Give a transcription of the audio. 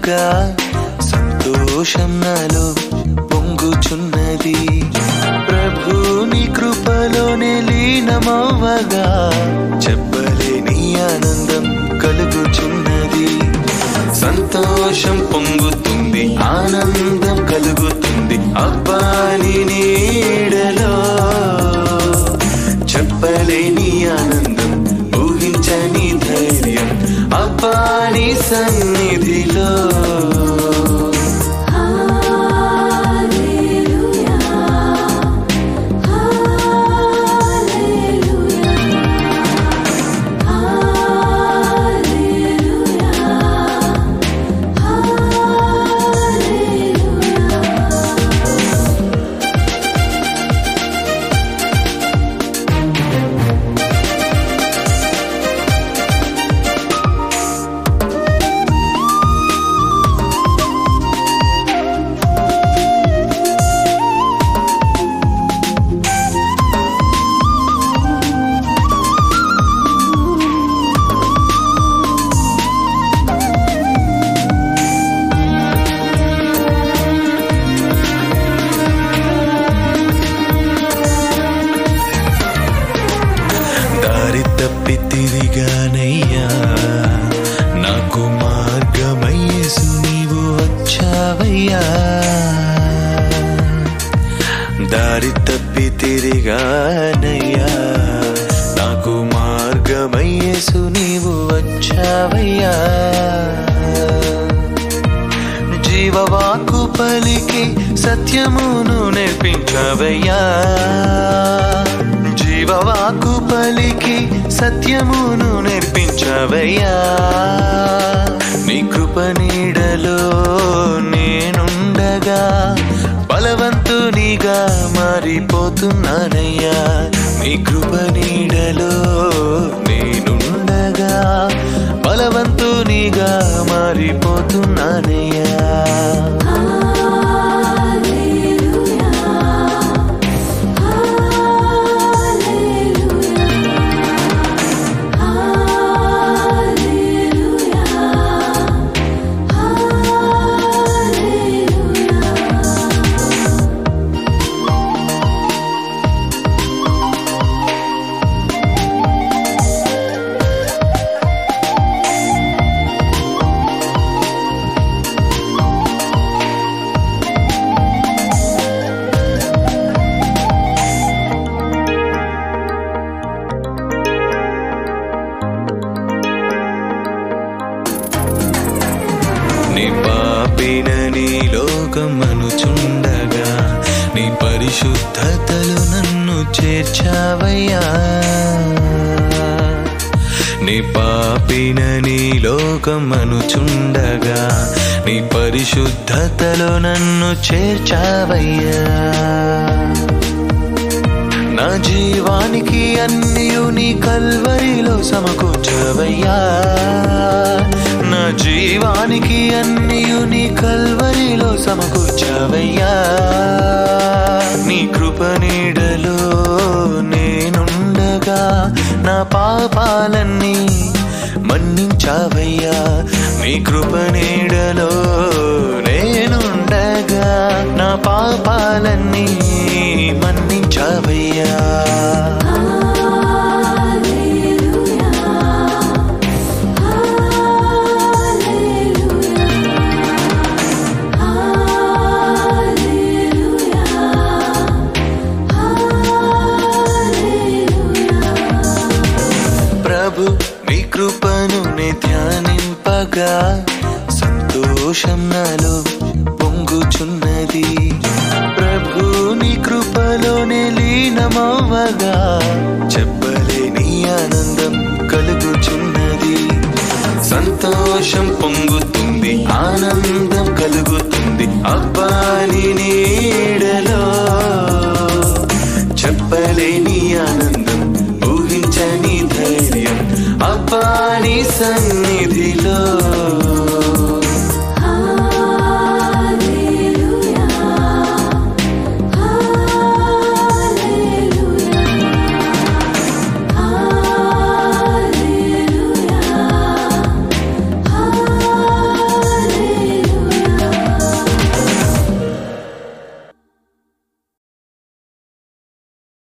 నింపగా సంతోషం నాలో పొంగుచున్నది. ప్రభుని కృపలోనే లీనమవ్వగా చెప్పలేని ఆనందం కలుగుచున్నది. సంతోషం పొంగుతుంది, ఆనందం కలుగుతుంది. అబ్బాని నీడలో చెప్పలేని ఆనందం, ఊహించని ధైర్యం అబ్బాని సన్నిధిలో. తప్పి తిరిగానయ్యా, నాకు మార్గమయ్యేసు నీవు వచ్చావయ్యా. దారి తప్పి తిరిగానయ్యా, నాకు మార్గమయ్యేసు నీవు వచ్చావయ్యా. జీవవాకు పలికి సత్యమును నేర్పించవయ్యా. జీవవాకు పలికి సత్యమును నేర్పించవయ్యా. నీ కృప నీడలో నేనుండగా బలవంతునిగా మారిపోతున్నానయ్యా. నీ కృప నీడలో నేనుండగా బలవంతునిగా మారిపోతున్నానయ్యా. నీ పాపినని లోకమనుచుండగా నీ పరిశుద్ధతలు నన్ను చేర్చావయ్యా. నీ పాపినని లోకమనుచుండగా నీ పరిశుద్ధతలు నన్ను చేర్చావయ్యా. నా జీవానికి అన్నియు నీ కల్వరిలో సమకూర్చవయ్యా. నా జీవానికి అన్నియు నీ కల్వరిలో సమకూర్చవయ్యా. నీ కృప నీడలో నేనుండగా నా పాపాలన్నీ మన్నించావయ్యా. నీ కృప నీడలో నేనుండగా నా పాపాలన్నీ మన్నించావయ్యా. ప్రభు నీ కృపను నే ధ్యానింపగా సంతోషం నాలో పొంగుచున్నది. ప్రభు నీ కృపలోనే లీనమవ్వగా చెప్పలేని ఆనందం కలుగుచున్నది. సంతోషం పొంగుతుంది, ఆనందం కలుగుతుంది. అబ్బాని నీడలో చెప్పలేని ఆనందం, ఊహించని ధైర్యం అబ్బాని సన్నిధిలో.